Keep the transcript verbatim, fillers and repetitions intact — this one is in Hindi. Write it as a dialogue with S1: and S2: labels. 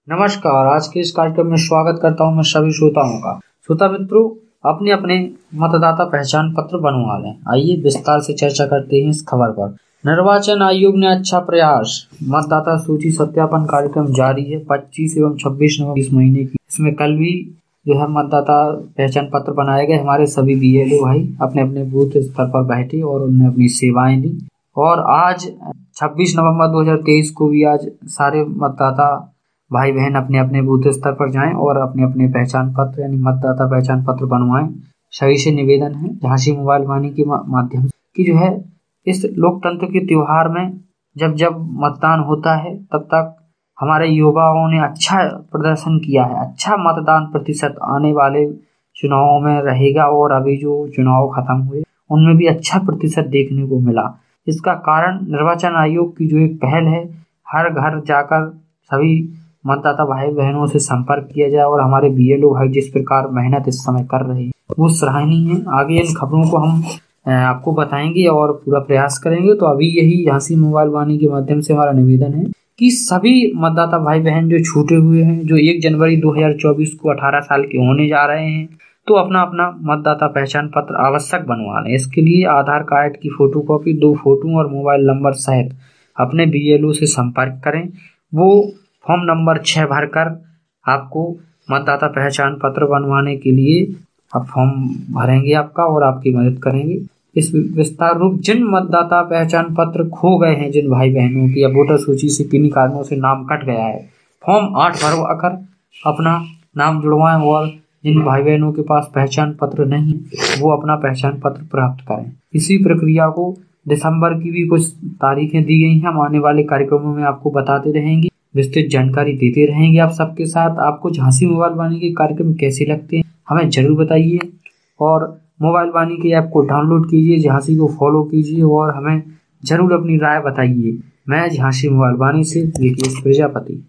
S1: नमस्कार। आज के इस कार्यक्रम में स्वागत करता हूं मैं सभी श्रोताओं का। श्रोता मित्रों, अपने अपने मतदाता पहचान पत्र बनवा लें। आइए विस्तार से चर्चा करते हैं इस खबर पर। निर्वाचन आयोग ने अच्छा प्रयास, मतदाता सूची सत्यापन कार्यक्रम जारी है। पच्चीस एवं छब्बीस नवंबर इस महीने की, इसमें कल भी जो है मतदाता पहचान पत्र बनाए गए। हमारे सभी बीएलओ भाई अपने अपने बूथ स्तर पर बैठे और उन्होंने अपनी सेवाएं दी। और आज छब्बीस नवंबर दो हज़ार तेईस को भी आज सारे मतदाता भाई बहन अपने अपने बूथ स्तर पर जाएं और अपने अपने पहचान पत्र यानी मतदाता पहचान पत्र बनवाएं। सभी से निवेदन है, झांसी मोबाइल वाणी के माध्यम से कि जो है इस लोकतंत्र के त्योहार में जब जब मतदान होता है तब तक हमारे युवाओं ने अच्छा प्रदर्शन किया है। अच्छा मतदान प्रतिशत आने वाले चुनावों में रहेगा और अभी जो चुनाव खत्म हुए उनमें भी अच्छा प्रतिशत देखने को मिला। इसका कारण निर्वाचन आयोग की जो एक पहल है, हर घर जाकर सभी मतदाता भाई बहनों से संपर्क किया जाए और हमारे बीएलओ भाई जिस प्रकार मेहनत इस समय कर रहे हैं वो सराहनीय है। आगे इन खबरों को हम आपको बताएंगे और पूरा प्रयास करेंगे। तो अभी यही झांसी मोबाइल वाणी के माध्यम से हमारा निवेदन है कि सभी मतदाता भाई बहन जो छूटे हुए हैं, जो एक जनवरी दो हज़ार चौबीस को अठारह साल के होने जा रहे हैं, तो अपना अपना मतदाता पहचान पत्र आवश्यक बनवा लें। इसके लिए आधार कार्ड की फोटोकॉपी, दो फोटो और मोबाइल नंबर सहित अपने बीएलओ से संपर्क करें। वो फॉर्म नंबर छह भरकर आपको मतदाता पहचान पत्र बनवाने के लिए अब फॉर्म भरेंगे आपका और आपकी मदद करेंगे। इस विस्तार रूप जिन मतदाता पहचान पत्र खो गए हैं, जिन भाई बहनों की या वोटर सूची से किन्हीं कारणों से नाम कट गया है, फॉर्म आठ भरवा कर अपना नाम जुड़वाएं और जिन भाई बहनों के पास पहचान पत्र नहीं वो अपना पहचान पत्र प्राप्त करें। इसी प्रक्रिया को दिसंबर की भी कुछ तारीखें दी गई हैं। हम आने वाले कार्यक्रमों में आपको बताते रहेंगे, विस्तृत जानकारी देते रहेंगे आप सबके साथ। आपको झांसी मोबाइल वाणी के कार्यक्रम कैसे लगते हैं हमें जरूर बताइए और मोबाइल वाणी के ऐप को डाउनलोड कीजिए, झांसी को फॉलो कीजिए और हमें जरूर अपनी राय बताइए। मैं झांसी मोबाइल वाणी से विकेश प्रजापति।